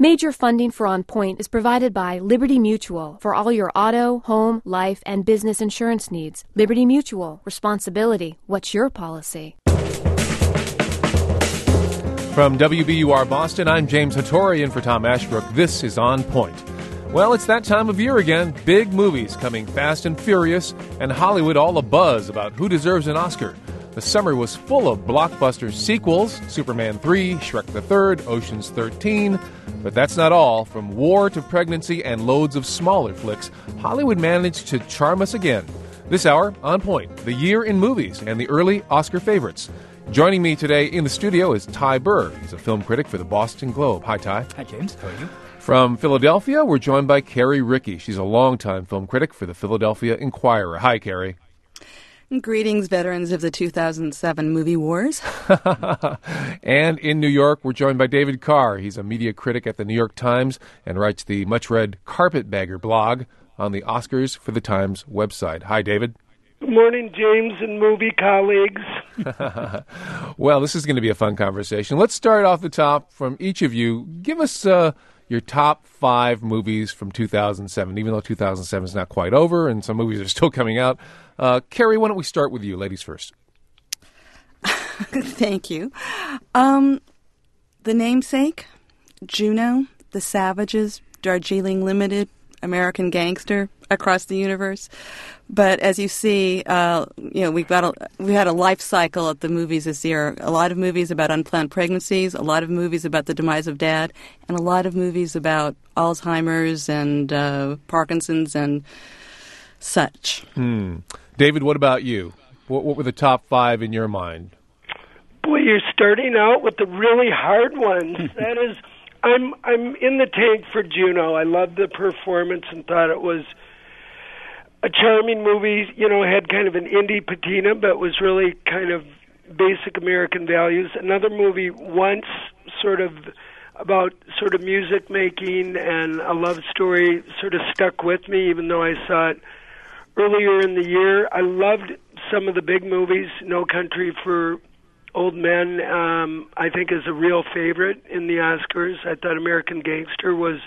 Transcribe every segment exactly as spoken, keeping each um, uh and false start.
Major funding for On Point is provided by Liberty Mutual for all your auto, home, life, and business insurance needs. Liberty Mutual. Responsibility. What's your policy? From W B U R Boston, I'm James Hattori, and for Tom Ashbrook, this is On Point. Well, it's that time of year again. Big movies coming fast and furious, and Hollywood all abuzz about who deserves an Oscar. The summer was full of blockbuster sequels, Superman three, Shrek the Third, Ocean's thirteen. But that's not all. From war to pregnancy and loads of smaller flicks, Hollywood managed to charm us again. This hour, On Point, the year in movies and the early Oscar favorites. Joining me today in the studio is Ty Burr. He's a film critic for the Boston Globe. Hi, Ty. Hi, James. How are you? From Philadelphia, we're joined by Carrie Rickey. She's a longtime film critic for the Philadelphia Inquirer. Hi, Carrie. Greetings, veterans of the two thousand seven movie wars. And in New York, we're joined by David Carr. He's a media critic at the New York Times and writes the much-read Carpetbagger blog on the Oscars for the Times website. Hi, David. Good morning, James and movie colleagues. Well, this is going to be a fun conversation. Let's start off the top from each of you. Give us uh, your top five movies from two thousand seven, even though two thousand seven is not quite over and some movies are still coming out. Uh, Carrie, why don't we start with you, ladies first? Thank you. Um, The Namesake, Juno, The Savages, Darjeeling Limited, American Gangster, Across the Universe. But as you see, uh, you know, we've got a, we had a life cycle at the movies this year. A lot of movies about unplanned pregnancies, a lot of movies about the demise of dad, and a lot of movies about Alzheimer's and uh, Parkinson's and such. Hmm. David, what about you? What, what were the top five in your mind? Boy, you're starting out with the really hard ones. That is, I'm I'm in the tank for Juno. I loved the performance and thought it was a charming movie. You know, had kind of an indie patina, but was really kind of basic American values. Another movie, Once, sort of about sort of music making and a love story, sort of stuck with me, even though I saw it earlier in the year. I loved some of the big movies. No Country for Old Men, um, I think, is a real favorite in the Oscars. I thought American Gangster was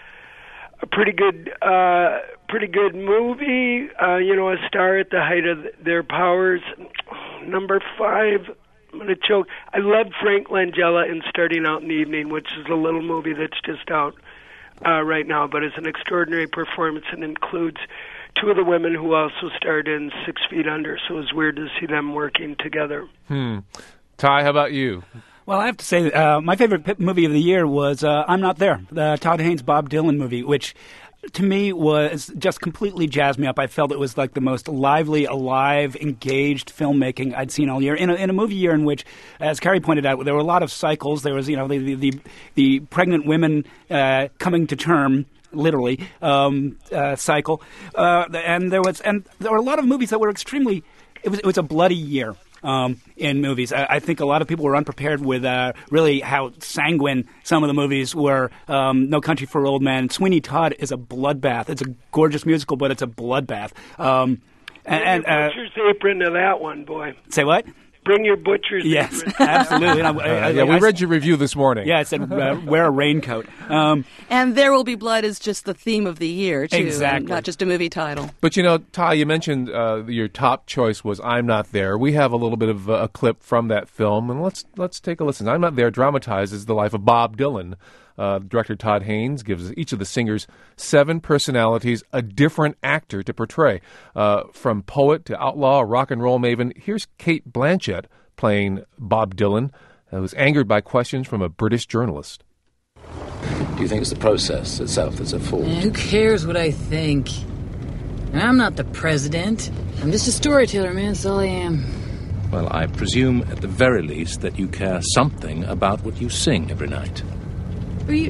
a pretty good, uh, pretty good movie. Uh, you know, a star at the height of their powers. Number five, I'm going to choke. I love Frank Langella in Starting Out in the Evening, which is a little movie that's just out uh, right now, but it's an extraordinary performance and includes two of the women who also starred in Six Feet Under, so it was weird to see them working together. Hmm. Ty, how about you? Well, I have to say, uh, my favorite p- movie of the year was uh, I'm Not There, the Todd Haynes, Bob Dylan movie, which to me was just completely jazzed me up. I felt it was like the most lively, alive, engaged filmmaking I'd seen all year. In a, in a movie year in which, as Carrie pointed out, there were a lot of cycles. There was, you know, the, the, the, the pregnant women uh, coming to term, literally, um, uh, cycle. Uh, and there was, and there were a lot of movies that were extremely, it was, it was a bloody year. Um, in movies. I, I think a lot of people were unprepared with uh, really how sanguine some of the movies were. Um, No Country for Old Men. Sweeney Todd is a bloodbath. It's a gorgeous musical, but it's a bloodbath. Um, and, and uh, Butcher's apron to that one, boy. Say what? Bring your butcher's yes, apron. absolutely. And I, I, Uh, yeah, we I, read your review this morning. Yeah, it said uh, wear a raincoat. Um, And There Will Be Blood is just the theme of the year, too, Exactly. and not just a movie title. But, you know, Ty, you mentioned uh, your top choice was I'm Not There. We have a little bit of uh, a clip from that film, and let's let's take a listen. I'm Not There dramatizes the life of Bob Dylan. Uh, director Todd Haynes gives each of the singers seven personalities, a different actor to portray. Uh, from poet to outlaw, rock and roll maven, here's Kate Blanchett playing Bob Dylan, who was angered by questions from a British journalist. Do you think it's the process itself that's at fault? Man, who cares what I think? And I'm not the president. I'm just a storyteller, man. That's all I am. Well, I presume at the very least that you care something about what you sing every night. Are you...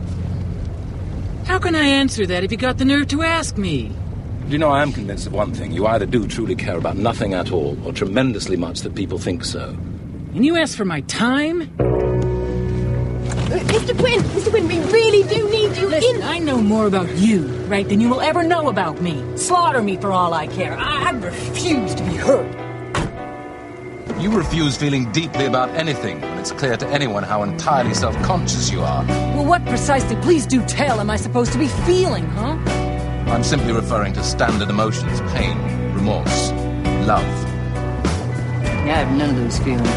How can I answer that if you got the nerve to ask me? Do you know, I am convinced of one thing. You either do truly care about nothing at all, or tremendously much that people think so. And you ask for my time? Mister Quinn, Mister Quinn, we really do need you Listen, in... I know more about you, right, than you will ever know about me. Slaughter me for all I care. I, I refuse to be hurt. You refuse feeling deeply about anything when it's clear to anyone how entirely self-conscious you are. Well, what precisely, please do tell, am I supposed to be feeling, huh? I'm simply referring to standard emotions, pain, remorse, love. Yeah, I have none of those feelings.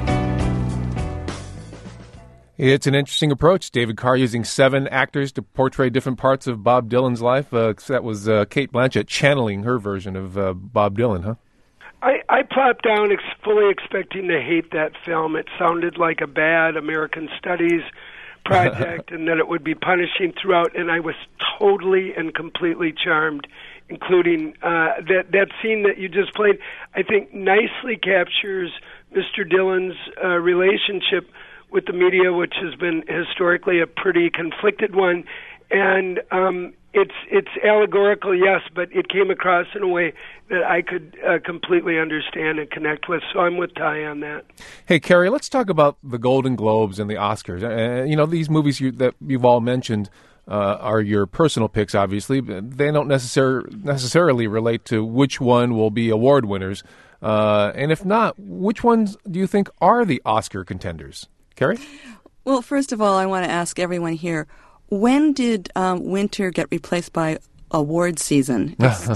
It's an interesting approach. David Carr using seven actors to portray different parts of Bob Dylan's life. Uh, that was uh, Kate Blanchett channeling her version of uh, Bob Dylan, huh? I, I plopped down ex- fully expecting to hate that film. It sounded like a bad American Studies project and that it would be punishing throughout, and I was totally and completely charmed, including uh, that, that scene that you just played, I think nicely captures Mister Dylan's uh, relationship with the media, which has been historically a pretty conflicted one, and um, it's it's allegorical, yes, but it came across in a way that I could uh, completely understand and connect with. So I'm with Ty on that. Hey, Carrie, let's talk about the Golden Globes and the Oscars. Uh, you know, these movies you, that you've all mentioned uh, are your personal picks, obviously. But they don't necessar- necessarily relate to which one will be award winners. Uh, and if not, which ones do you think are the Oscar contenders? Carrie? Well, first of all, I want to ask everyone here, when did um, winter get replaced by award season?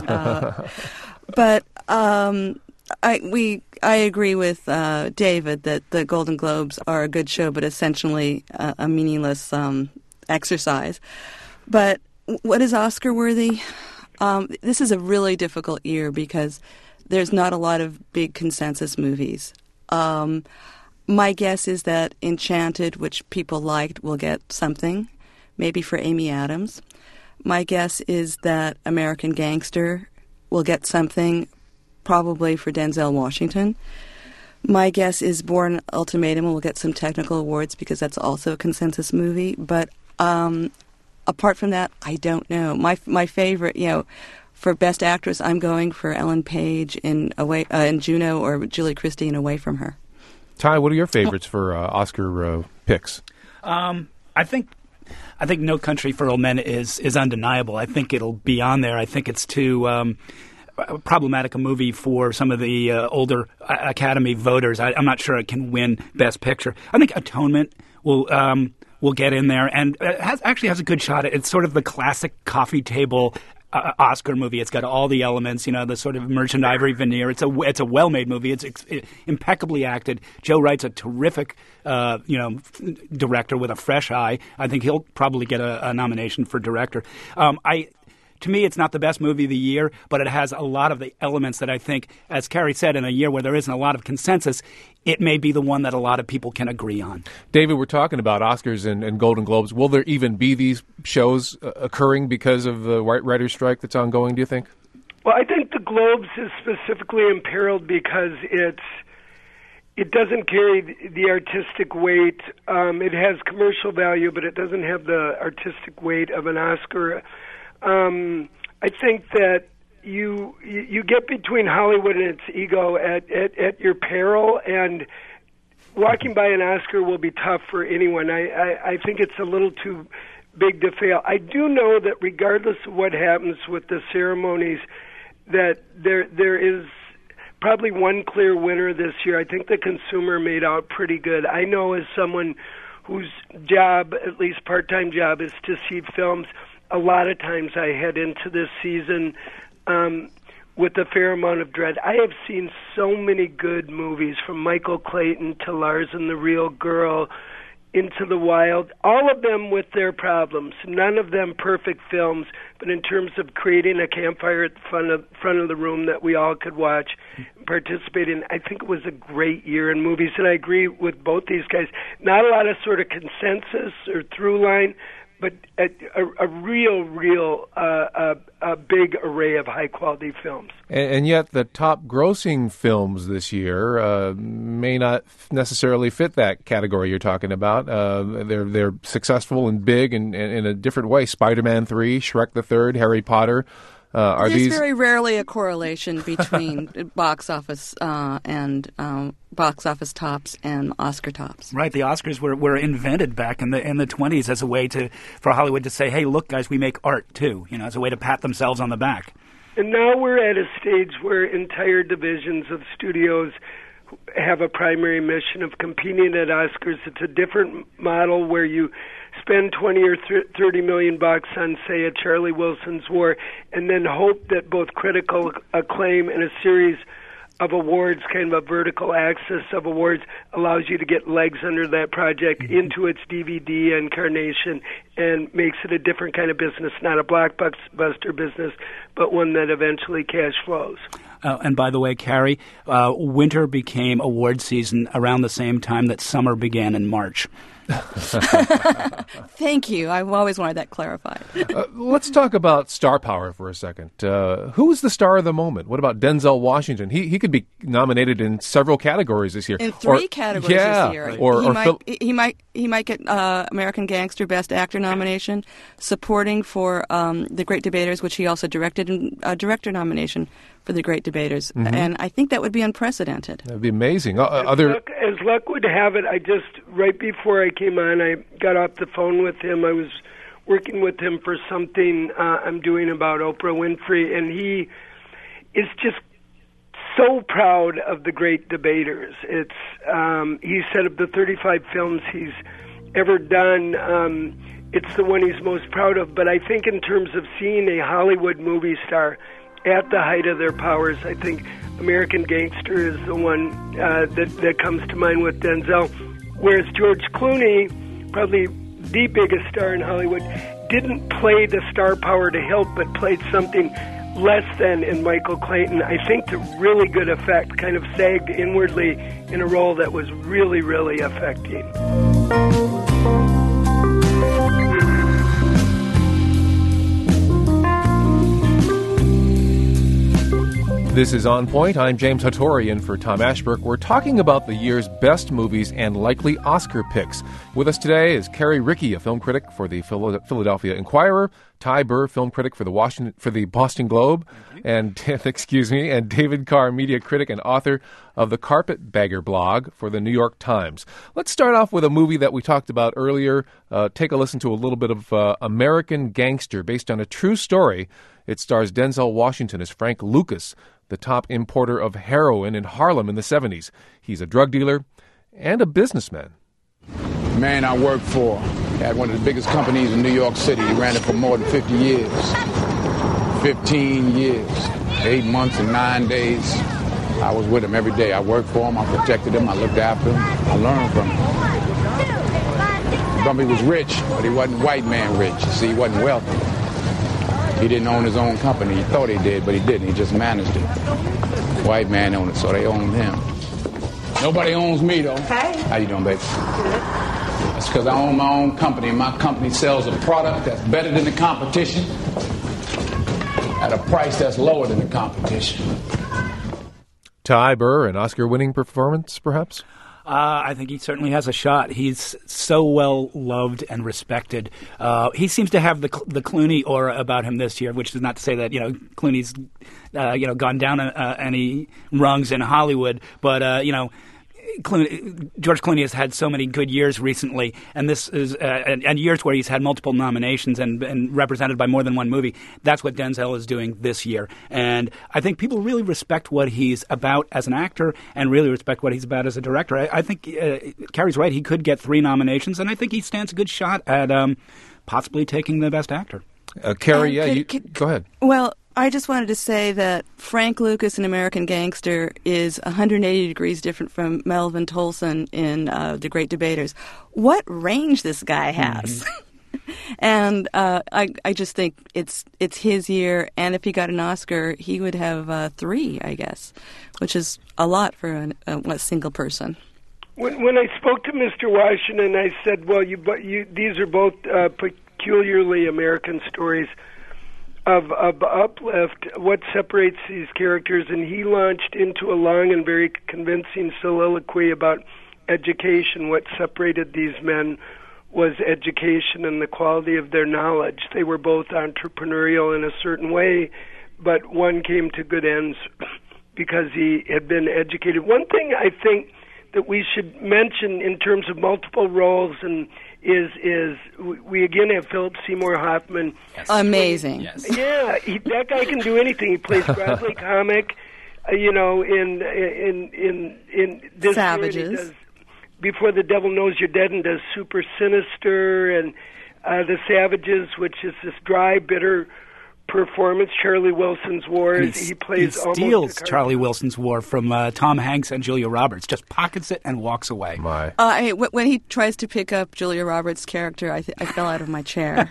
uh, but um, I we I agree with uh, David that the Golden Globes are a good show, but essentially uh, a meaningless um, exercise. But what is Oscar worthy? Um, this is a really difficult year because there's not a lot of big consensus movies. Um, my guess is that Enchanted, which people liked, will get something, maybe for Amy Adams. My guess is that American Gangster will get something, probably for Denzel Washington. My guess is Bourne Ultimatum will get some technical awards because that's also a consensus movie. But um, apart from that, I don't know. My my favorite, you know, for Best Actress, I'm going for Ellen Page in Away uh, in Juno or Julie Christie in Away from Her. Ty, what are your favorites for uh, Oscar uh, picks? Um, I think I think No Country for Old Men is is undeniable. I think it'll be on there. I think it's too um, problematic a movie for some of the uh, older Academy voters. I, I'm not sure it can win Best Picture. I think Atonement will um, will get in there, and it has, actually has a good shot. It's sort of the classic coffee table Uh, Oscar movie. It's got all the elements, you know, the sort of merchant ivory veneer. It's a it's a well-made movie. It's ex- impeccably acted. Joe Wright's a terrific, uh, you know, director with a fresh eye. I think he'll probably get a, a nomination for director. Um, I. To me, it's not the best movie of the year, but it has a lot of the elements that I think, as Carrie said, in a year where there isn't a lot of consensus, it may be the one that a lot of people can agree on. David, we're talking about Oscars and, and Golden Globes. Will there even be these shows uh, occurring because of the writers' strike that's ongoing, do you think? Well, I think the Globes is specifically imperiled because it's it doesn't carry the artistic weight. Um, it has commercial value, but it doesn't have the artistic weight of an Oscar. Um, I think that you you get between Hollywood and its ego at, at, at your peril, and walking by an Oscar will be tough for anyone. I, I, I think it's a little too big to fail. I do know that regardless of what happens with the ceremonies, that there there is probably one clear winner this year. I think the consumer made out pretty good. I know as someone whose job, at least part-time job, is to see films, a lot of times I head into this season um, with a fair amount of dread. I have seen so many good movies, from Michael Clayton to Lars and the Real Girl, Into the Wild, all of them with their problems. None of them perfect films, but in terms of creating a campfire at the front of, front of the room that we all could watch and participate in, I think it was a great year in movies. And I agree with both these guys. Not a lot of sort of consensus or through line, but a, a, a real, real uh, a, a big array of high-quality films. And, and yet the top grossing films this year uh, may not necessarily fit that category you're talking about. Uh, they're they're successful and big in, in, in a different way. Spider-Man three, Shrek the Third, Harry Potter. Uh, are There's these... very rarely a correlation between box office uh, and um, box office tops and Oscar tops. Right, the Oscars were, were invented back in the in the twenties as a way to for Hollywood to say, "Hey, look, guys, we make art too." You know, as a way to pat themselves on the back. And now we're at a stage where entire divisions of studios have a primary mission of competing at Oscars. It's a different model where you spend twenty or thirty million bucks on, say, a Charlie Wilson's War, and then hope that both critical acclaim and a series of awards, kind of a vertical axis of awards, allows you to get legs under that project into its D V D incarnation and makes it a different kind of business, not a blockbuster business, but one that eventually cash flows. Uh, and by the way, Carrie, uh, winter became award season around the same time that summer began in March. Thank you. I've always wanted that clarified. uh, let's talk about star power for a second. Uh, who is the star of the moment? What about Denzel Washington? He he could be nominated in several categories this year. In three or, categories yeah, this year. Or, he, or might, Phil- he might he might get uh, American Gangster Best Actor nomination, supporting for um, The Great Debaters, which he also directed, and a director nomination for The Great Debaters. Mm-hmm. And I think that would be unprecedented. That would be amazing. Uh, as, other... luck, as luck would have it, I just, right before I came on, I got off the phone with him. I was working with him for something uh, I'm doing about Oprah Winfrey, and he is just so proud of The Great Debaters. It's um, he said of the thirty-five films he's ever done, um, it's the one he's most proud of. But I think in terms of seeing a Hollywood movie star at the height of their powers, I think American Gangster is the one uh, that, that comes to mind with Denzel. Whereas George Clooney, probably the biggest star in Hollywood, didn't play the star power to help, but played something less than in Michael Clayton. I think to really good effect, kind of sagged inwardly in a role that was really, really affecting. This is On Point. I'm James Hattori in for Tom Ashbrook. We're talking about the year's best movies and likely Oscar picks. With us today is Carrie Rickey, a film critic for the Philadelphia Inquirer, Ty Burr, film critic for the Washington for the Boston Globe, and excuse me, and David Carr, media critic and author of the Carpetbagger blog for the New York Times. Let's start off with a movie that we talked about earlier. Uh, take a listen to a little bit of uh, American Gangster, based on a true story. It stars Denzel Washington as Frank Lucas, the top importer of heroin in Harlem in the seventies. He's a drug dealer and a businessman. The man I worked for had one of the biggest companies in New York City. He ran it for more than fifty years. fifteen years, eight months and nine days. I was with him every day. I worked for him. I protected him. I looked after him. I learned from him. Bumpy was rich, but he wasn't white man rich. You see, he wasn't wealthy. He didn't own his own company. He thought he did, but he didn't. He just managed it. White man owned it, so they owned him. Nobody owns me, though. Hey. How you doing, baby? Good. That's because I own my own company, and my company sells a product that's better than the competition at a price that's lower than the competition. Ty Burr, an Oscar-winning performance, perhaps? Uh, I think he certainly has a shot. He's so well loved and respected. Uh, he seems to have the the Clooney aura about him this year, which is not to say that you know Clooney's uh, you know gone down uh, any rungs in Hollywood, but uh, you know. Clooney, George Clooney has had so many good years recently, and this is uh, and, and years where he's had multiple nominations and, and represented by more than one movie. That's what Denzel is doing this year, and I think people really respect what he's about as an actor, and really respect what he's about as a director. I, I think uh, Carrie's right; he could get three nominations, and I think he stands a good shot at um, possibly taking the Best Actor. Uh, Carrie, Um, yeah, could- you, could- go ahead. Well, I just wanted to say that Frank Lucas in American Gangster is one hundred eighty degrees different from Melvin Tolson in uh, The Great Debaters. What range this guy has. Mm-hmm. And uh, I, I just think it's it's his year, and if he got an Oscar, he would have uh, three, I guess, which is a lot for an, a, a single person. When, when I spoke to Mister Washington, I said, well, you, but you, these are both uh, peculiarly American stories of, of uplift. What separates these characters? And he launched into a long and very convincing soliloquy about education. What separated these men was education and the quality of their knowledge. They were both entrepreneurial in a certain way, but one came to good ends because he had been educated. One thing I think that we should mention in terms of multiple roles and is is we again have Philip Seymour Hoffman. Yes. Amazing. Yes. Yeah, he, that guy can do anything. He plays Bradley Comic. uh, you know, in in in in this Savages. year he does Before the Devil Knows You're Dead and does Super Sinister, and uh, The Savages, which is this dry, bitter performance. Charlie Wilson's War. He, he plays he almost steals a Charlie Wilson's War from uh, Tom Hanks and Julia Roberts, just pockets it and walks away. My. Uh, I, when he tries to pick up Julia Roberts' character, I, th- I fell out of my chair.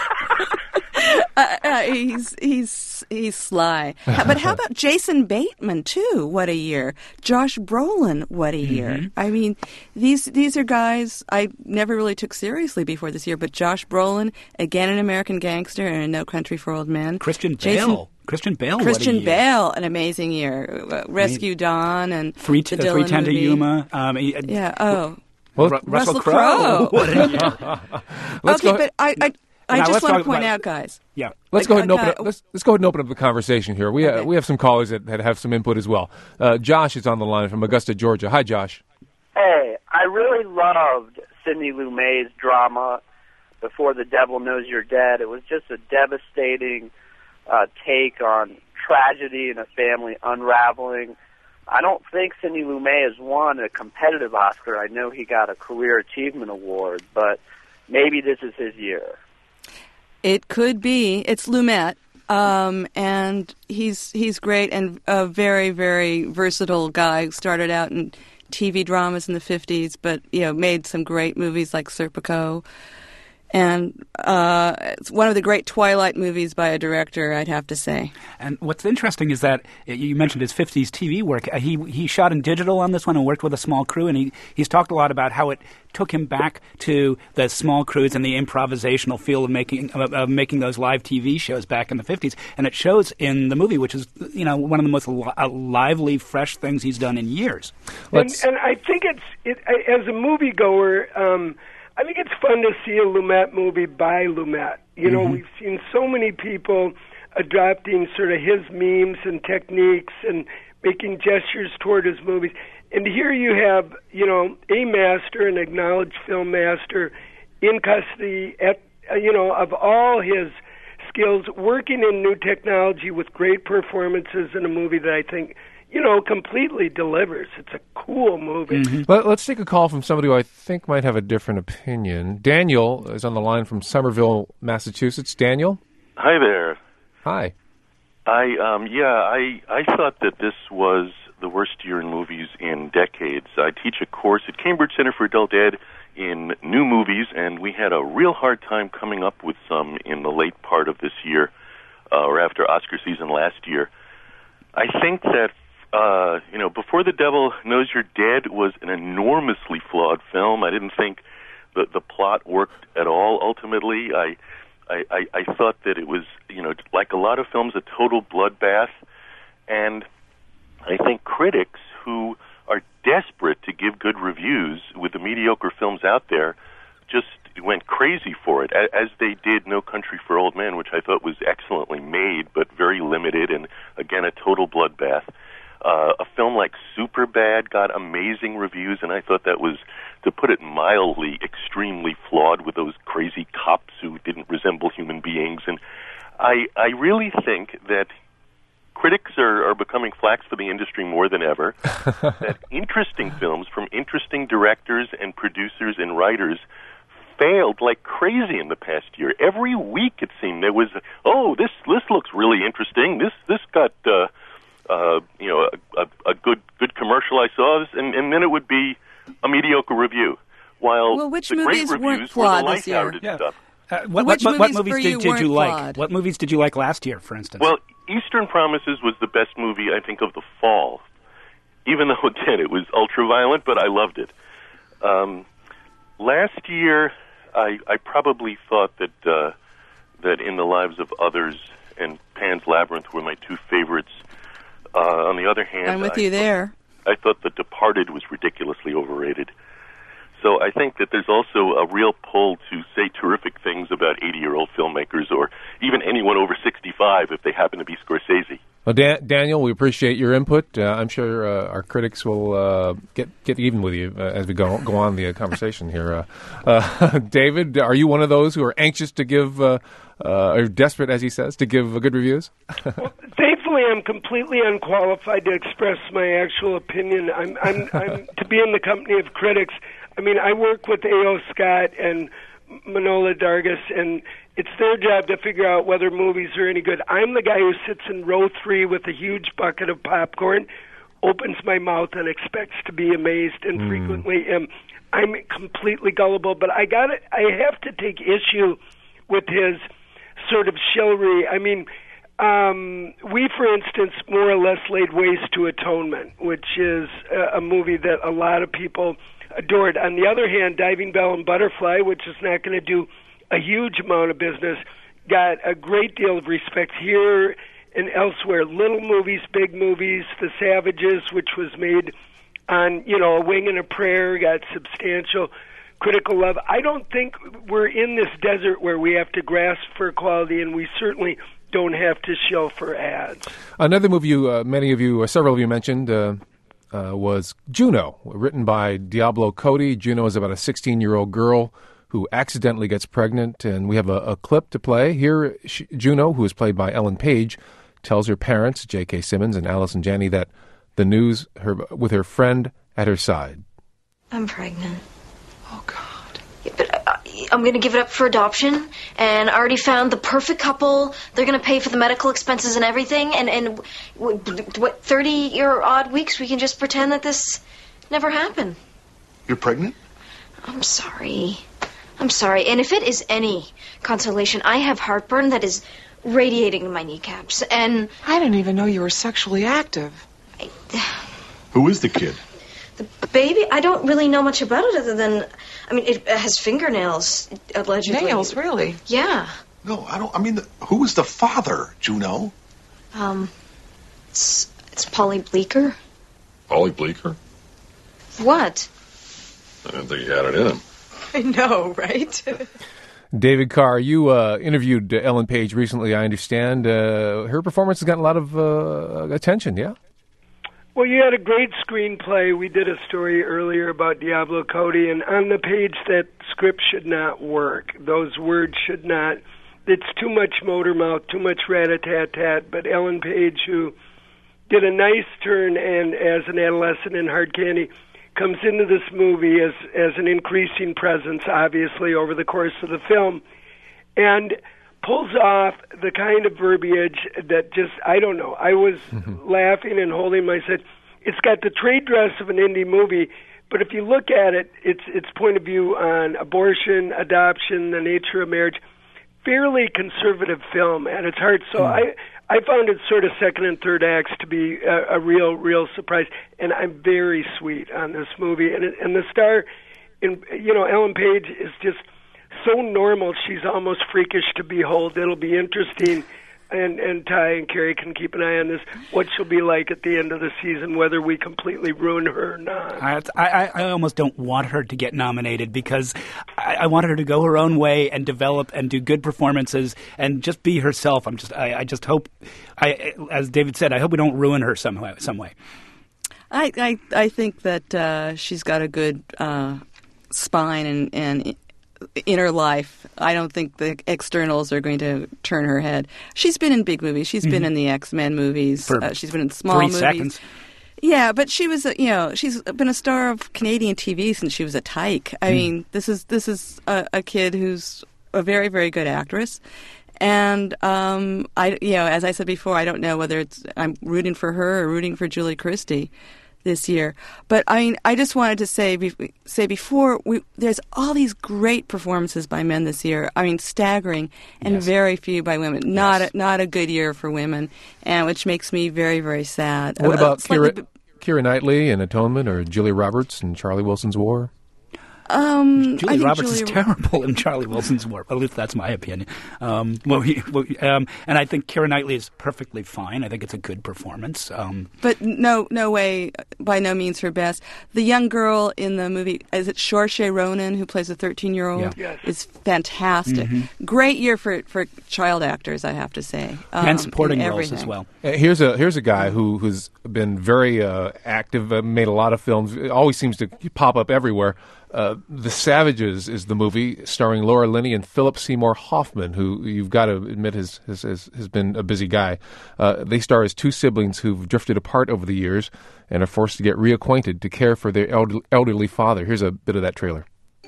uh, uh, he's he's he's sly. But how about Jason Bateman too? What a year! Josh Brolin, what a year! Mm-hmm. I mean, these these are guys I never really took seriously before this year. But Josh Brolin, again, an American Gangster and in No Country for Old Men. Christian Jason, Bale. Christian Bale. Christian what a year. Bale, an amazing year. Uh, Rescue Dawn and Three, the t- Dylan three ten to movie. Yuma. Um, he, Yeah. Oh. Well, Ru- Russell Russell Crowe. Crowe. What a year. Let's okay, go- but I I, I Now just let's want talk to point about- out, guys. Yeah. Let's Like, go ahead and uh, open up. uh, Let's, let's go ahead and open up the conversation here. We uh, Okay. we have some callers that, that have some input as well. Uh, Josh is on the line from Augusta, Georgia. Hi, Josh. Hey, I really loved Sidney Lumet's drama, Before the Devil Knows You're Dead. It was just a devastating uh, take on tragedy in a family unraveling. I don't think Sidney Lumet has won a competitive Oscar. I know he got a Career Achievement Award, but maybe this is his year. It could be. It's Lumet, um, and he's he's great and a very very versatile guy. Who started out in T V dramas in the fifties, but you know made some great movies like Serpico, and uh, it's one of the great Twilight movies by a director, I'd have to say. And what's interesting is that uh, you mentioned his fifties T V work. Uh, he he shot in digital on this one and worked with a small crew, and he, he's talked a lot about how it took him back to the small crews and the improvisational feel of making of, of making those live T V shows back in the fifties. And it shows in the movie, which is you know one of the most li- uh, lively, fresh things he's done in years. And, and I think it's it as a moviegoer. Um, I think it's fun to see a Lumet movie by Lumet. You know, mm-hmm. we've seen so many people adopting sort of his memes and techniques and making gestures toward his movies. And here you have, you know, a master, an acknowledged film master, in custody at, uh, you know, of all his skills, working in new technology with great performances in a movie that I think, you know, completely delivers. It's a cool movie. Mm-hmm. Let, let's take a call from somebody who I think might have a different opinion. Daniel is on the line from Somerville, Massachusetts. Daniel? Hi there. Hi. I um yeah, I I thought that this was the worst year in movies in decades. I teach a course at Cambridge Center for Adult Ed in new movies, and we had a real hard time coming up with some in the late part of this year, uh, or after Oscar season last year. I think that Uh, you know, Before the Devil Knows You're Dead was an enormously flawed film. I didn't think the the plot worked at all. Ultimately, I, I, I, I thought that it was, you know, like a lot of films, a total bloodbath. And I think critics who are desperate to give good reviews with the mediocre films out there just went crazy for it, as they did No Country for Old Men, which I thought was excellently made, but very limited, and again, a total bloodbath. Uh, a film like Superbad got amazing reviews, and I thought that was, to put it mildly, extremely flawed with those crazy cops who didn't resemble human beings. And I, I really think that critics are, are becoming flax for the industry more than ever, that interesting films from interesting directors and producers and writers failed like crazy in the past year. Every week, it seemed, there was, oh, this this looks really interesting. This this got... Uh, Uh, you know, a, a, a good good commercial I saw, and, and then it would be a mediocre review. While well, which the movies great weren't reviews were flawed the this year? light-hearted Yeah. stuff. Uh, what, Which what, what movies movies for did, you did you weren't like? flawed? What movies did you like last year, for instance? Well, Eastern Promises was the best movie, I think, of the fall. Even though, again, it was ultra-violent, but I loved it. Um, last year, I, I probably thought that uh, that In the Lives of Others and Pan's Labyrinth were my two favorites. Uh, on the other hand, I'm with I you there. Thought, I thought The Departed was ridiculously overrated. So I think that there's also a real pull to say terrific things about eighty-year-old filmmakers, or even anyone over sixty-five if they happen to be Scorsese. Well, Dan- Daniel, we appreciate your input. Uh, I'm sure uh, our critics will uh, get get even with you uh, as we go go on the uh, conversation here. Uh, uh, David, are you one of those who are anxious to give, uh, uh, or desperate, as he says, to give uh, good reviews? Well, thankfully, truthfully, I'm completely unqualified to express my actual opinion. I'm, I'm, I'm to be in the company of critics. I mean, I work with A O. Scott and Manohla Dargis, and it's their job to figure out whether movies are any good. I'm the guy who sits in row three with a huge bucket of popcorn, opens my mouth, and expects to be amazed, and mm. frequently am. I'm completely gullible, but I got I have to take issue with his sort of chivalry. I mean, um, we, for instance, more or less laid waste to Atonement, which is a, a movie that a lot of people adored. On the other hand, Diving Bell and Butterfly, which is not going to do a huge amount of business, got a great deal of respect here and elsewhere. Little movies, big movies, The Savages, which was made on, you know, A Wing and a Prayer, got substantial critical love. I don't think we're in this desert where we have to grasp for quality, and we certainly don't have to show for ads. Another movie you, uh, many of you, uh, several of you mentioned, uh, uh, was Juno, written by Diablo Cody. Juno is about a sixteen-year-old girl who accidentally gets pregnant, and we have a, a clip to play. Here, she, Juno, who is played by Ellen Page, tells her parents, J K. Simmons and Allison Janney, that the news her with her friend at her side. I'm pregnant. Oh, God. Yeah, but uh, I'm going to give it up for adoption, and I already found the perfect couple. They're going to pay for the medical expenses and everything, and, and what, thirty-year-odd weeks, we can just pretend that this never happened. You're pregnant? I'm sorry. I'm sorry. And if it is any consolation, I have heartburn that is radiating in my kneecaps, and... I didn't even know you were sexually active. I, Who is the kid? The baby? I don't really know much about it other than, I mean, it has fingernails, allegedly. Nails, really? Yeah. No, I don't, I mean, the, who is the father, Juno? Um, it's, it's Polly Bleeker. Polly Bleeker? What? I didn't think he had it in him. I know, right? David Carr, you uh, interviewed Ellen Page recently, I understand. Uh, her performance has gotten a lot of uh, attention, yeah? Well, you had a great screenplay. We did a story earlier about Diablo Cody, and on the page that script should not work. Those words should not. It's too much motor mouth, too much rat-a-tat-tat. But Ellen Page, who did a nice turn and as an adolescent in Hard Candy, comes into this movie as as an increasing presence, obviously, over the course of the film, and pulls off the kind of verbiage that just, I don't know. I was mm-hmm. laughing and holding my head. It's got the trade dress of an indie movie, but if you look at it, it's its point of view on abortion, adoption, the nature of marriage, fairly conservative film at its heart. So mm. I I found it sort of second and third acts to be a, a real, real surprise. And I'm very sweet on this movie. And and the star, in, you know, Ellen Page is just so normal. She's almost freakish to behold. It'll be interesting. And, and Ty and Carrie can keep an eye on this, what she'll be like at the end of the season, whether we completely ruin her or not. I, I, I almost don't want her to get nominated because I, I want her to go her own way and develop and do good performances and just be herself. I'm just, I, I just hope, I, as David said, I hope we don't ruin her some way. Some way. I, I, I think that uh, she's got a good uh, spine and, and inner life. I don't think the externals are going to turn her head. She's been in big movies. She's mm-hmm. been in the X-Men movies. For uh, she's been in small three movies. Seconds. Yeah, but she was, you know, she's been a star of Canadian T V since she was a tyke. I mm. mean, this is this is a, a kid who's a very, very good actress. And um, I, you know, as I said before, I don't know whether it's I'm rooting for her or rooting for Julie Christie this year. But I mean, I just wanted to say be- say before we, there's all these great performances by men this year. I mean, staggering, and yes. very few by women. Not yes. a, not a good year for women, and which makes me very, very sad. What uh, about Keira, b- Keira Knightley in Atonement, or Julia Roberts in Charlie Wilson's War? Um, Julie Roberts Julia... is terrible in Charlie Wilson's War. At least that's my opinion. Um, well, he, well, um, and I think Keira Knightley is perfectly fine. I think it's a good performance. Um, but no, no way, by no means her best. The young girl in the movie, is it Saoirse Ronan, who plays a thirteen-year-old, yeah. yes. is fantastic. Mm-hmm. Great year for for child actors, I have to say, um, and supporting roles everything. as well. Uh, here's a here's a guy who who's been very uh, active, uh, made a lot of films. It always seems to pop up everywhere. Uh, The Savages is the movie starring Laura Linney and Philip Seymour Hoffman, who you've got to admit has has, has, has been a busy guy. Uh, they star as two siblings who've drifted apart over the years and are forced to get reacquainted to care for their elder, elderly father. Here's a bit of that trailer.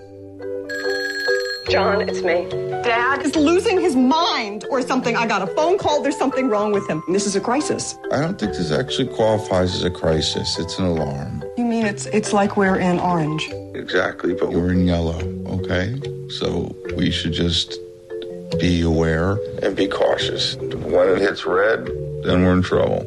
John, it's me. Dad is losing his mind or something. I got a phone call. There's something wrong with him. This is a crisis. I don't think this actually qualifies as a crisis. It's an alarm. You mean it's it's like we're in orange? Exactly, but we're in yellow, okay? So we should just be aware and be cautious. When it hits red, then we're in trouble.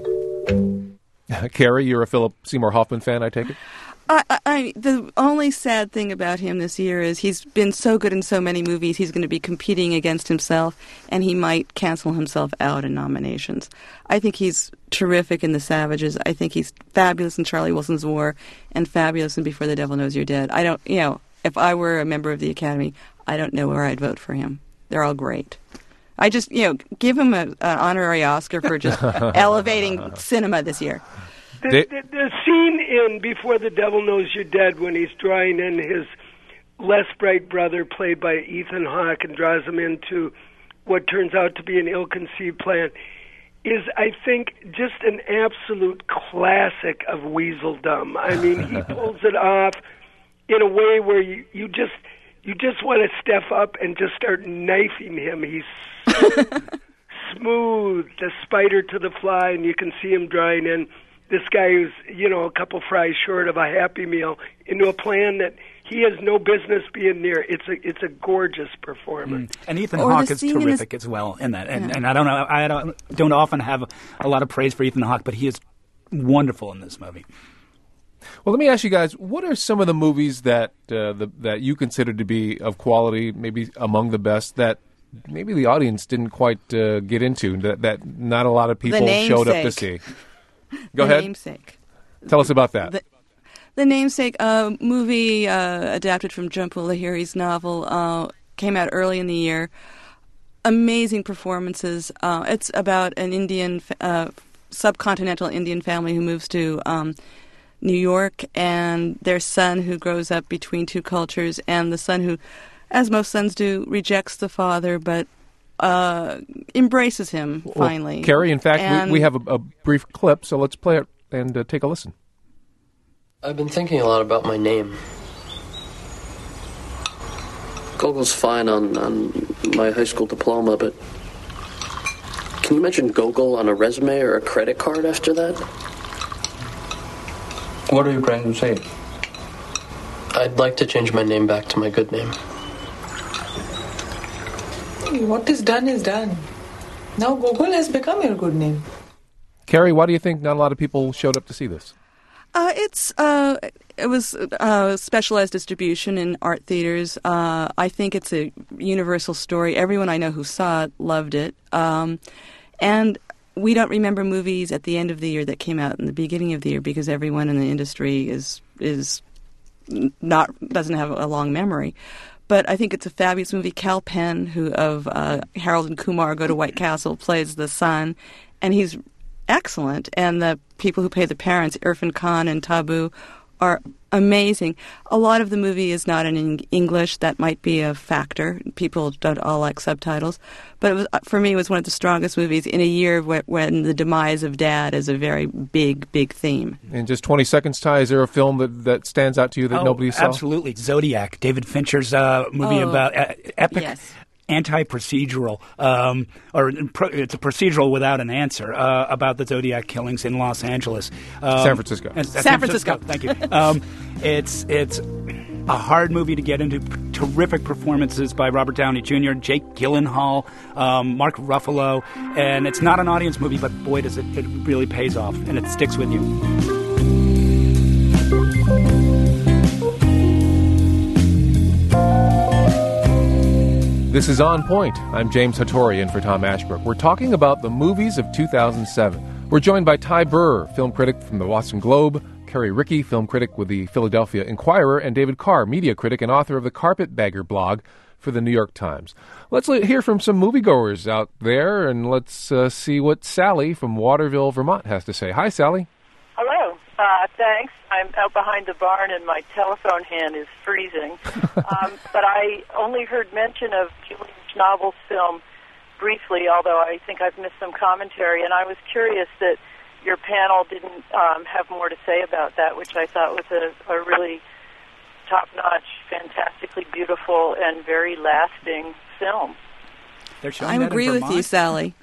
Carrie, you're a Philip Seymour Hoffman fan, I take it? I, I, I, the only sad thing about him this year is he's been so good in so many movies, he's going to be competing against himself, and he might cancel himself out in nominations. I think he's terrific in The Savages. I think he's fabulous in Charlie Wilson's War and fabulous in Before the Devil Knows You're Dead. I don't, you know, if I were a member of the Academy, I don't know where I'd vote for him. They're all great. I just, you know, give him an honorary Oscar for just elevating cinema this year. The, the, the scene in Before the Devil Knows You're Dead when he's drawing in his less bright brother, played by Ethan Hawke, and draws him into what turns out to be an ill-conceived plan, is, I think, just an absolute classic of Weaseldom. I mean, he pulls it off in a way where you, you just you just want to step up and just start knifing him. He's so smooth, the spider to the fly, and you can see him drawing in this guy who's, you know, a couple fries short of a Happy Meal into a plan that he has no business being near. It's a it's a gorgeous performance. Mm. And Ethan Or Hawke the is scene in terrific his- as well in that. And, Yeah. and I don't know, I don't, don't often have a lot of praise for Ethan Hawke, but he is wonderful in this movie. Well, let me ask you guys, what are some of the movies that uh, the, that you consider to be of quality, maybe among the best, that maybe the audience didn't quite uh, get into, that, that not a lot of people showed up to see? Go The ahead. Namesake. Tell us about that. The, the Namesake uh, movie, uh, adapted from Jhumpa Lahiri's novel, uh, came out early in the year. Amazing performances. Uh, it's about an Indian, uh, subcontinental Indian family who moves to um, New York, and their son who grows up between two cultures, and the son who, as most sons do, rejects the father, but uh, embraces him finally. Well, Carrie, in fact, And- we, we have a, a brief clip, so let's play it and uh, take a listen. I've been thinking a lot about my name. Gogol's fine on, on my high school diploma, but can you mention Gogol on a resume or a credit card after that? What are you trying to say? I'd like to change my name back to my good name. What is done is done. Now Gogol has become your good name. Carrie, why do you think not a lot of people showed up to see this? Uh, it's uh, it was uh, specialized distribution in art theaters. Uh, I think it's a universal story. Everyone I know who saw it loved it, um, and we don't remember movies at the end of the year that came out in the beginning of the year because everyone in the industry is is not doesn't have a long memory. But I think it's a fabulous movie. Cal Penn, who of uh, Harold and Kumar Go to White Castle, plays the son, and he's excellent. And the people who play the parents, Irfan Khan and Tabu, are amazing. A lot of the movie is not in Eng- English. That might be a factor. People don't all like subtitles. But it was, for me, it was one of the strongest movies in a year wh- when the demise of Dad is a very big, big theme. In just twenty seconds, Ty, is there a film that, that stands out to you that Oh, nobody saw? Absolutely. Zodiac, David Fincher's uh, movie Oh, about uh, epic yes. anti-procedural, um, or pro- it's a procedural without an answer, uh, about the Zodiac killings in Los Angeles. Um, San Francisco. and- uh, San Francisco. Thank you. Um, it's it's a hard movie to get into. Terrific performances by Robert Downey Junior, Jake Gyllenhaal, um, Mark Ruffalo, and it's not an audience movie, but boy, does it, it really pays off, and it sticks with you. This is On Point. I'm James Hattori in for Tom Ashbrook. We're talking about the movies of two thousand seven. We're joined by Ty Burr, film critic from the Boston Globe, Kerry Rickey, film critic with the Philadelphia Inquirer, and David Carr, media critic and author of the Carpetbagger blog for the New York Times. Let's l- hear from some moviegoers out there, and let's uh, see what Sally from Waterville, Vermont has to say. Hi, Sally. Hello. Uh, thanks. I'm out behind the barn and my telephone hand is freezing. um, but I only heard mention of Julian Schnabel's film briefly, although I think I've missed some commentary, and I was curious that your panel didn't um, have more to say about that, which I thought was a, a really top-notch, fantastically beautiful, and very lasting film. They're showing I that agree in with Vermont. you, Sally.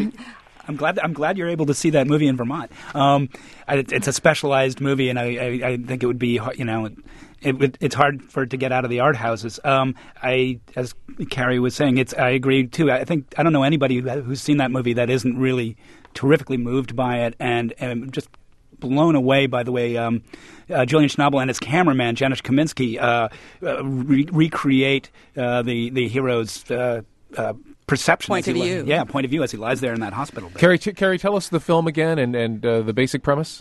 I'm glad. I'm glad you're able to see that movie in Vermont. Um, it, it's a specialized movie, and I, I, I think it would be, you know, it, it, it's hard for it to get out of the art houses. Um, I, as Carrie was saying, it's. I agree too. I think I don't know anybody who's seen that movie that isn't really terrifically moved by it, and, and just blown away by the way um, uh, Julian Schnabel and his cameraman Janusz Kaminski uh, uh, re- recreate uh, the the hero's. Uh, uh, Perception, point of li- view. yeah, point of view as he lies there in that hospital bed. Carrie, t- Carrie, tell us the film again and and uh, the basic premise.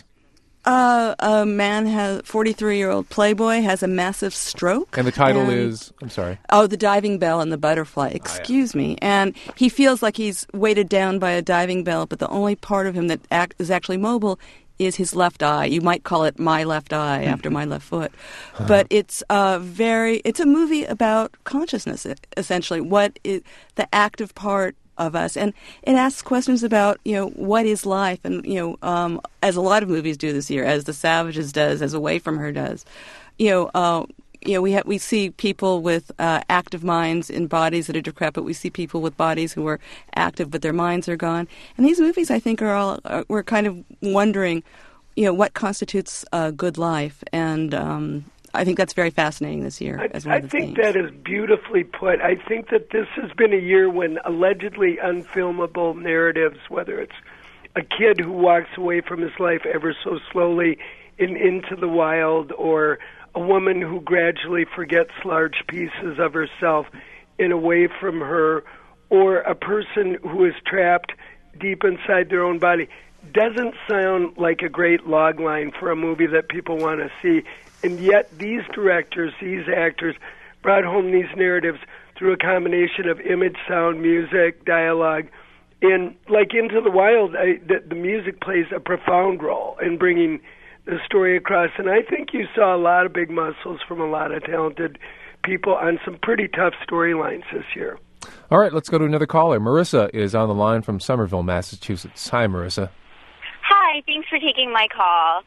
Uh, a man has forty-three-year-old playboy has a massive stroke, And the title and- is, I'm sorry. Oh, The Diving Bell and the Butterfly. Excuse oh, yeah. me. And he feels like he's weighted down by a diving bell, but the only part of him that act- is actually mobile is his left eye. You might call it My Left Eye after My Left Foot. But it's a very, it's a movie about consciousness, essentially. What is the active part of us? And it asks questions about, you know, what is life? And, you know, um, as a lot of movies do this year, as The Savages does, as Away From Her does, you know, uh, you know, we ha- we see people with uh, active minds in bodies that are decrepit. We see people with bodies who are active, but their minds are gone. And these movies, I think, are all uh, we're kind of wondering, you know, what constitutes a good life. And um, I think that's very fascinating this year. I, as one I of the think themes. that is beautifully put. I think that this has been a year when allegedly unfilmable narratives, whether it's a kid who walks away from his life ever so slowly in Into the Wild, or a woman who gradually forgets large pieces of herself in Away From Her, or a person who is trapped deep inside their own body, doesn't sound like a great log line for a movie that people want to see. And yet these directors, these actors, brought home these narratives through a combination of image, sound, music, dialogue. And like Into the Wild, I, the, the music plays a profound role in bringing the story across. And I think you saw a lot of big muscles from a lot of talented people on some pretty tough storylines this year. All right, let's go to another caller. Marissa is on the line from Somerville, Massachusetts. Hi, Marissa. Hi, thanks for taking my call.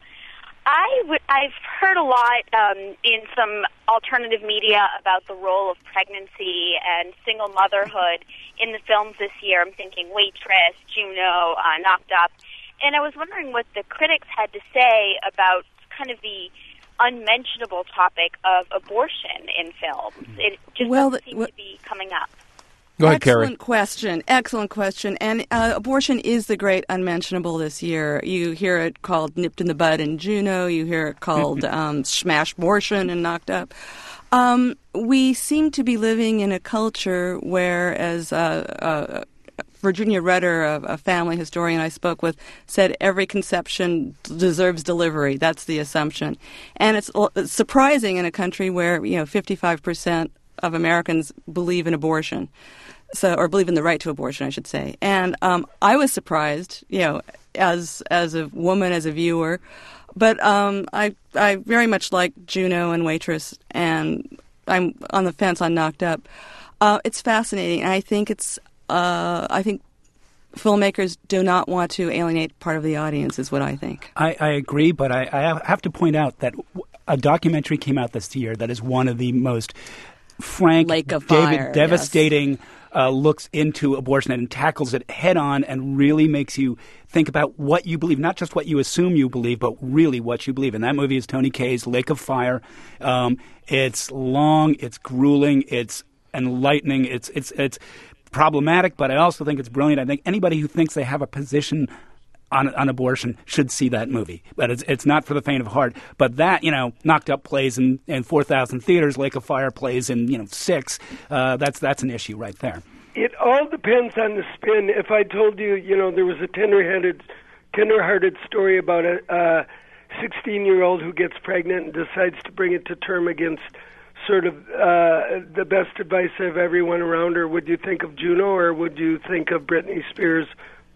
I w- I've heard a lot um, in some alternative media about the role of pregnancy and single motherhood in the films this year. I'm thinking Waitress, Juno, uh, Knocked Up. And I was wondering what the critics had to say about kind of the unmentionable topic of abortion in films. It just Well, doesn't seem well, to be coming up. Go ahead, Carrie. Excellent question. Excellent question. And uh, abortion is the great unmentionable this year. You hear it called Nipped in the Bud in Juno. You hear it called um, Smash Abortion and Knocked Up. Um, we seem to be living in a culture where, as uh, uh, Virginia Rudder, a, a family historian I spoke with, said every conception deserves delivery. That's the assumption. And it's, it's surprising in a country where, you know, fifty-five percent of Americans believe in abortion. So, or believe in the right to abortion, I should say. And um, I was surprised, you know, as as a woman, as a viewer. But um, I I very much like Juno and Waitress, and I'm on the fence on Knocked Up. Uh, it's fascinating, and I think it's uh, I think filmmakers do not want to alienate part of the audience, is what I think. I, I agree, but I, I have to point out that a documentary came out this year that is one of the most frank, Lake of David, Fire, devastating uh, looks into abortion and tackles it head on and really makes you think about what you believe, not just what you assume you believe, but really what you believe. And that movie is Tony Kaye's Lake of Fire. Um, it's long, it's grueling, it's enlightening, it's it's it's problematic, but I also think it's brilliant. I think anybody who thinks they have a position on, on abortion should see that movie. But it's it's not for the faint of heart. But that, you know, Knocked Up plays in, in four thousand theaters, Lake of Fire plays in, you know, six. Uh, that's that's an issue right there. It all depends on the spin. If I told you, you know, there was a tender-headed, tender-hearted story about a sixteen-year-old who gets pregnant and decides to bring it to term against sort of uh, the best advice of everyone around her, would you think of Juno or would you think of Britney Spears'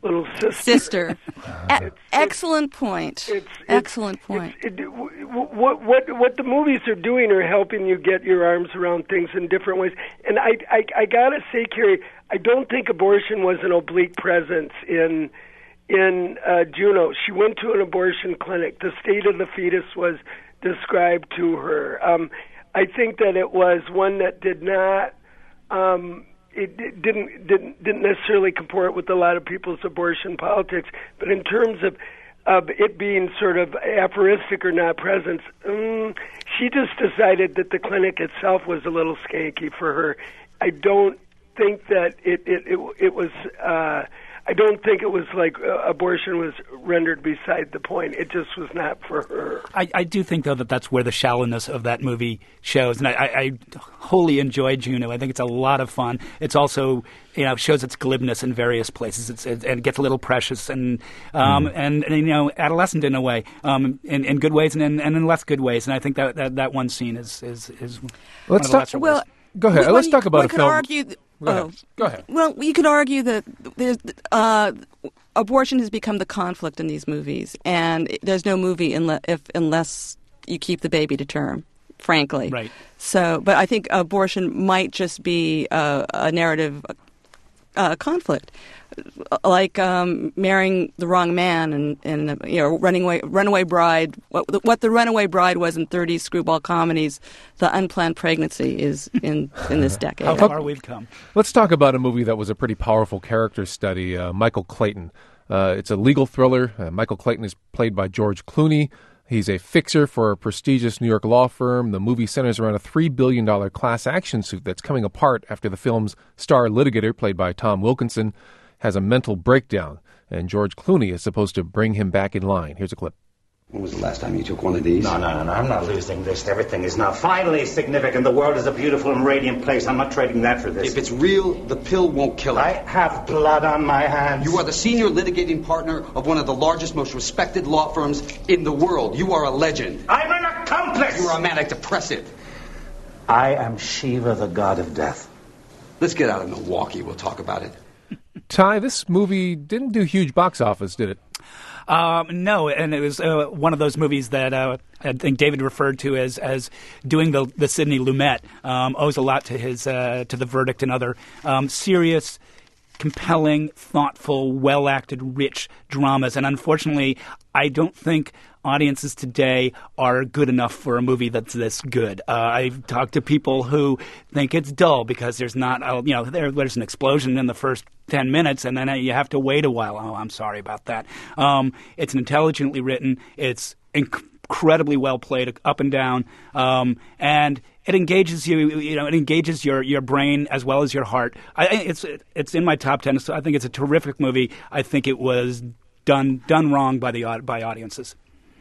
little sister. Sister. A- excellent point. It's, excellent it's, point. It's, it, what what what the movies are doing are helping you get your arms around things in different ways. And I I, I gotta say, Carrie, I don't think abortion was an oblique presence in in uh, Juno. She went to an abortion clinic. The state of the fetus was described to her. Um, I think that it was one that did not. Um, It didn't didn't didn't necessarily comport with a lot of people's abortion politics, but in terms of of it being sort of aphoristic or not presence, um, she just decided that the clinic itself was a little skanky for her. I don't think that it it it, it was. Uh, I don't think it was like uh, abortion was rendered beside the point. It just was not for her. I, I do think, though, that that's where the shallowness of that movie shows. And I, I, I wholly enjoyed Juno. I think it's a lot of fun. It's also, you know, shows its glibness in various places. It's, it, and it gets a little precious and, um, mm. and, and, you know, adolescent in a way, um, in, in good ways and in, and in less good ways. And I think that that, that one scene is, is, is one Let's of the talk, lesser well, ones. Go ahead. Well, Let's talk about one a could film. Argue th- Go ahead. Oh. Go ahead. Well, you could argue that there's, uh, abortion has become the conflict in these movies, and there's no movie unless, if, unless you keep the baby to term, frankly. Right. So, but I think abortion might just be a, a narrative uh, conflict, like um, marrying the wrong man and, and you know, running away, runaway bride. What the, what the runaway bride was in thirties screwball comedies, the unplanned pregnancy is in, in this decade. How far we've come. Let's talk about a movie that was a pretty powerful character study, uh, Michael Clayton. Uh, it's a legal thriller. Uh, Michael Clayton is played by George Clooney. He's a fixer for a prestigious New York law firm. The movie centers around a three billion dollars class action suit that's coming apart after the film's star litigator, played by Tom Wilkinson, has a mental breakdown, and George Clooney is supposed to bring him back in line. Here's a clip. When was the last time you took one of these? No, no, no, no. I'm not losing this. Everything is now finally significant. The world is a beautiful and radiant place. I'm not trading that for this. If it's real, the pill won't kill it. I have blood on my hands. You are the senior litigating partner of one of the largest, most respected law firms in the world. You are a legend. I'm an accomplice! You are a manic depressive. I am Shiva, the god of death. Let's get out of Milwaukee. We'll talk about it. Ty, this movie didn't do huge box office, did it? Um, no, and it was uh, one of those movies that uh, I think David referred to as as doing the the Sidney Lumet um, owes a lot to his uh, to The Verdict and other um, serious, compelling, thoughtful, well acted, rich dramas. And unfortunately, I don't think audiences today are good enough for a movie that's this good. Uh, I've talked to people who think it's dull because there's not, a, you know, there, there's an explosion in the first ten minutes and then you have to wait a while. Oh, I'm sorry about that. Um, it's intelligently written. It's inc- incredibly well played up and down. Um, and it engages you, you know, it engages your, your brain as well as your heart. I, it's, it's in my top ten. So I think it's a terrific movie. I think it was done, done wrong by the, by audiences.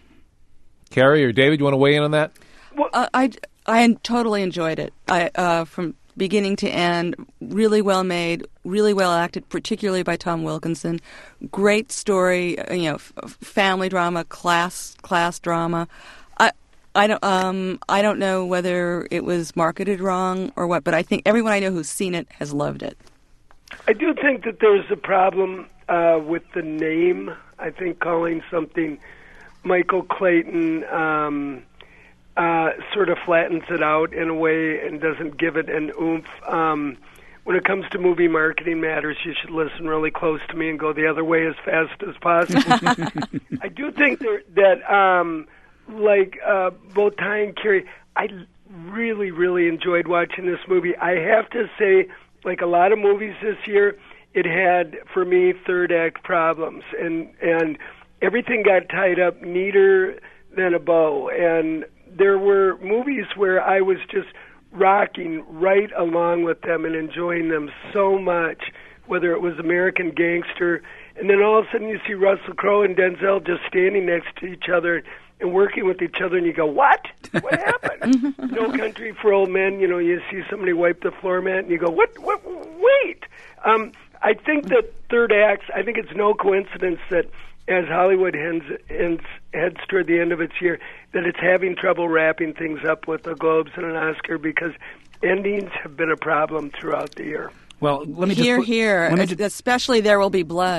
Carrie or David, you want to weigh in on that? Well, uh, I, I totally enjoyed it. I uh, from beginning to end, really well made, really well acted, particularly by Tom Wilkinson. Great story, you know, f- family drama, class class drama. I I don't um I don't know whether it was marketed wrong or what, but I think everyone I know who's seen it has loved it. I do think that there's a problem uh, with the name. I think calling something Michael Clayton um, uh, sort of flattens it out in a way and doesn't give it an oomph. Um, when it comes to movie marketing matters, you should listen really close to me and go the other way as fast as possible. I do think there, that, um, like uh, both Ty and Carrie, I really, really enjoyed watching this movie. I have to say, like a lot of movies this year, it had, for me, third act problems. And, and everything got tied up neater than a bow. And there were movies where I was just rocking right along with them and enjoying them so much, whether it was American Gangster, and then all of a sudden you see Russell Crowe and Denzel just standing next to each other and working with each other, and you go, what? What happened? No Country for Old Men, you know, you see somebody wipe the floor mat, and you go, what? What? Wait! Um, I think that third acts, I think it's no coincidence that as Hollywood heads, heads, heads toward the end of its year, that it's having trouble wrapping things up with the Globes and an Oscar because endings have been a problem throughout the year. Well, let me hear, just... Hear, hear. Just, especially There Will Be Blood.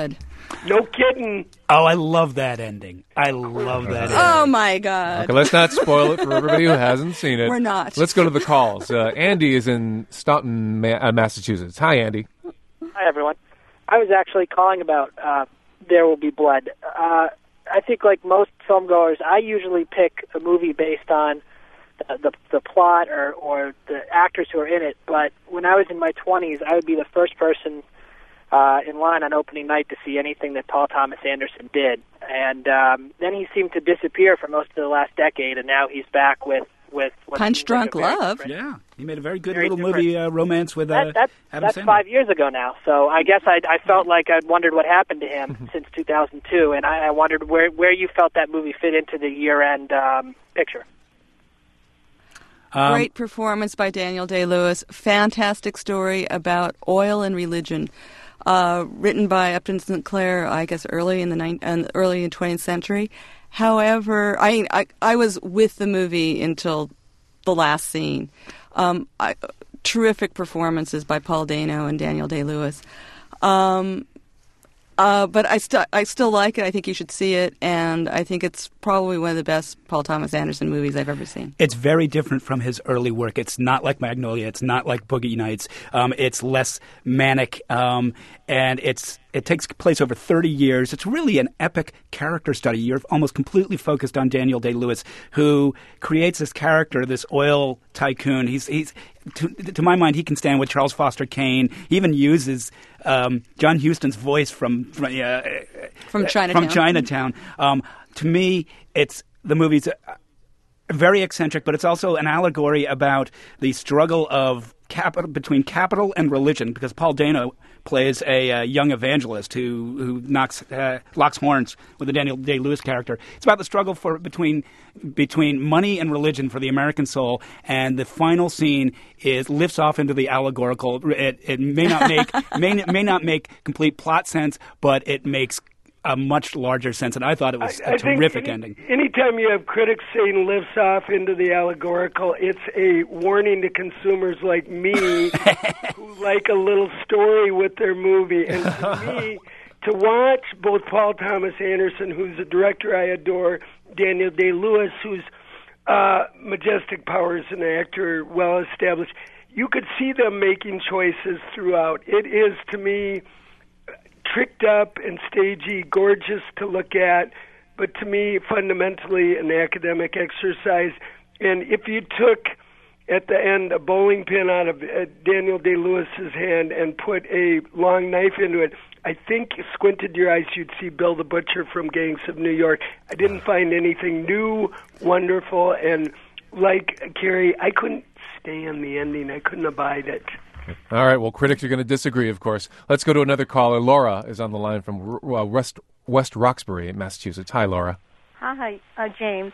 No kidding. Oh, I love that ending. I love that ending. Oh, my God. Okay, let's not spoil it for everybody who hasn't seen it. We're not. Let's go to the calls. Uh, Andy is in Staunton, Ma- uh, Massachusetts. Hi, Andy. Hi, everyone. I was actually calling about uh, There Will Be Blood. Uh, I think, like most filmgoers, I usually pick a movie based on the, the, the plot or, or the actors who are in it. But when I was in my twenties, I would be the first person uh, in line on opening night to see anything that Paul Thomas Anderson did. And um, then he seemed to disappear for most of the last decade, and now he's back with with what Punch seems like Drunk a very Love. different- Yeah, he made a very good Very little different. movie uh, romance with uh, That, that, Adam that's Sandler. five years ago now. So I guess I, I felt like I'd wondered what happened to him since two thousand two, and I, I wondered where where you felt that movie fit into the year-end um, picture. Um, Great performance by Daniel Day-Lewis. Fantastic story about oil and religion. Uh, written by Upton Sinclair, I guess early in the ni- uh, early in twentieth century. However, I, I I was with the movie until the last scene. Um, I, terrific performances by Paul Dano and Daniel Day-Lewis. Um, uh, but I still I still like it. I think you should see it, and I think it's probably one of the best Paul Thomas Anderson movies I've ever seen. It's very different from his early work. It's not like Magnolia. It's not like Boogie Nights. Um, it's less manic, um, and it's it takes place over thirty years. It's really an epic character study. You're almost completely focused on Daniel Day-Lewis, who creates this character, this oil tycoon. He's he's to, to my mind, he can stand with Charles Foster Kane. He even uses um, John Huston's voice from from, uh, From Chinatown. From Chinatown. Um, to me, it's the movie's uh, very eccentric, but it's also an allegory about the struggle of capital between capital and religion. Because Paul Dano plays a uh, young evangelist who who knocks uh, locks horns with the Daniel Day-Lewis character. It's about the struggle for between between money and religion for the American soul. And the final scene is lifts off into the allegorical. It, it may not make may may not make complete plot sense, but it makes a much larger sense, and I thought it was I- a I think terrific any- ending. Anytime you have critics saying lifts off into the allegorical, it's a warning to consumers like me who like a little story with their movie. And to me, to watch both Paul Thomas Anderson, who's a director I adore, Daniel Day-Lewis, who's uh, majestic powers an actor, well established, you could see them making choices throughout. It is, to me, tricked up and stagey, gorgeous to look at, but to me, fundamentally an academic exercise. And if you took, at the end, a bowling pin out of uh, Daniel Day-Lewis's hand and put a long knife into it, I think squinted your eyes, you'd see Bill the Butcher from Gangs of New York. I didn't find anything new, wonderful, and like Carrie, I couldn't stand the ending. I couldn't abide it. All right, well, critics are going to disagree, of course. Let's go to another caller. Laura is on the line from uh, West, West Roxbury, Massachusetts. Hi, Laura. Hi, uh, James.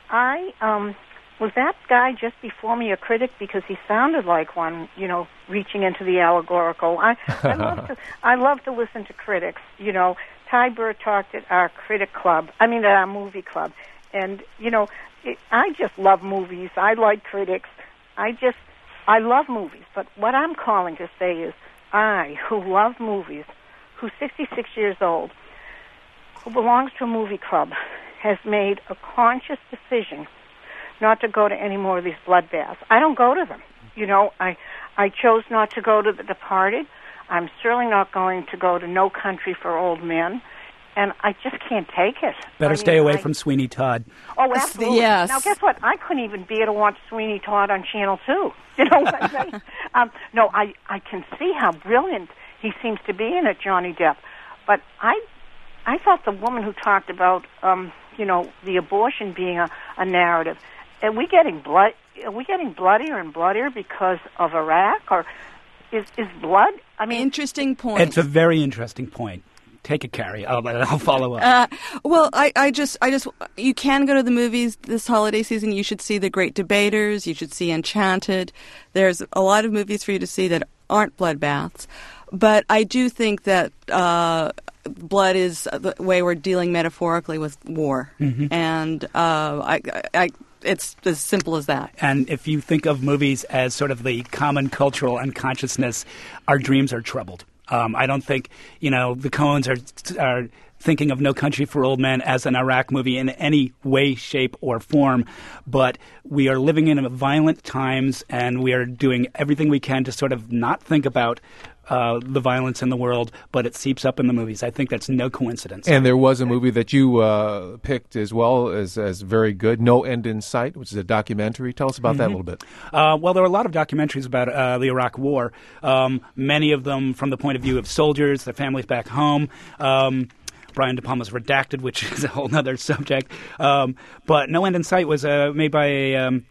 I um, was that guy just before me a critic because he sounded like one, you know, reaching into the allegorical. I, I love to I love to listen to critics. You know, Ty Burr talked at our critic club. I mean, at our movie club, and you know, it, I just love movies. I like critics. I just I love movies. But what I'm calling to say is, I, who love movies, who's sixty-six years old, who belongs to a movie club, has made a conscious decision not to go to any more of these bloodbaths. I don't go to them. You know, I I chose not to go to The Departed. I'm certainly not going to go to No Country for Old Men. And I just can't take it. Better I stay mean, away I- from Sweeney Todd. Oh, absolutely. Yes. Now, guess what? I couldn't even bear to watch Sweeney Todd on Channel two. You know what I'm saying? um, no, I, I can see how brilliant he seems to be in it, Johnny Depp. But I I thought the woman who talked about, um, you know, the abortion being a, a narrative, are we getting blood? Are we getting bloodier and bloodier because of Iraq, or is is blood? I mean, interesting point. It's a very interesting point. Take it, Carrie. I'll, I'll follow up. Uh, well, I, I just, I just, you can go to the movies this holiday season. You should see The Great Debaters. You should see Enchanted. There's a lot of movies for you to see that aren't bloodbaths. But I do think that uh, blood is the way we're dealing metaphorically with war, Mhm. and uh, I, I, it's as simple as that. And if you think of movies as sort of the common cultural unconsciousness, our dreams are troubled. Um, I don't think, you know, the Coens are are thinking of No Country for Old Men as an Iraq movie in any way, shape, or form. But we are living in violent times, and we are doing everything we can to sort of not think about uh, the violence in the world, but it seeps up in the movies. I think that's no coincidence. And there was a movie that you uh, picked as well as, as very good, No End in Sight, which is a documentary. Tell us about mm-hmm. that a little bit. Uh, well, there are a lot of documentaries about uh, the Iraq War, um, many of them from the point of view of soldiers, their families back home. Um, Brian De Palma's Redacted, which is a whole other subject. Um, but No End in Sight was uh, made by a, um,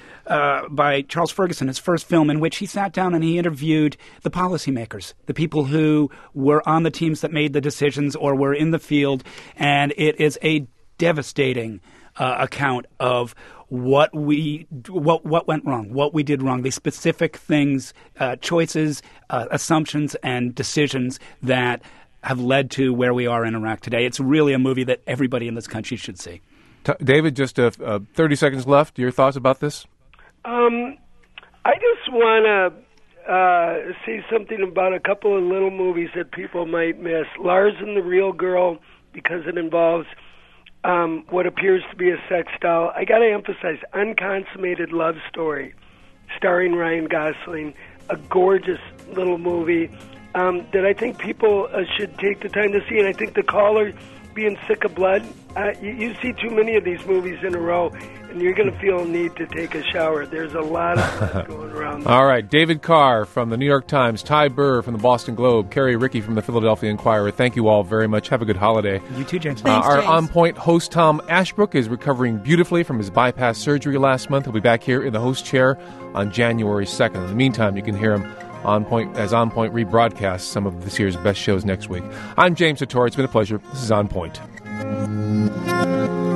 uh, by Charles Ferguson, his first film, in which he sat down and he interviewed the policymakers, the people who were on the teams that made the decisions or were in the field. And it is a devastating uh, account of what we what what went wrong, what we did wrong, the specific things, uh, choices, uh, assumptions, and decisions that have led to where we are in Iraq today. It's really a movie that everybody in this country should see. T- David, just uh, uh, thirty seconds left. Your thoughts about this? Um, I just want to uh, say something about a couple of little movies that people might miss. Lars and the Real Girl, because it involves um, what appears to be a sex doll. I got to emphasize, Unconsummated Love Story, starring Ryan Gosling, a gorgeous little movie. Um, that I think people uh, should take the time to see. And I think The Caller, being sick of blood, uh, you, you see too many of these movies in a row, and you're going to feel a need to take a shower. There's a lot of them going around. All right. David Carr from the New York Times, Ty Burr from the Boston Globe, Carrie Rickey from the Philadelphia Inquirer. Thank you all very much. Have a good holiday. You too, James. Uh, our James. On Point host, Tom Ashbrook, is recovering beautifully from his bypass surgery last month. He'll be back here in the host chair on January second. In the meantime, you can hear him On Point as On Point rebroadcasts some of this year's best shows next week. I'm James Hattori. It's been a pleasure. This is On Point.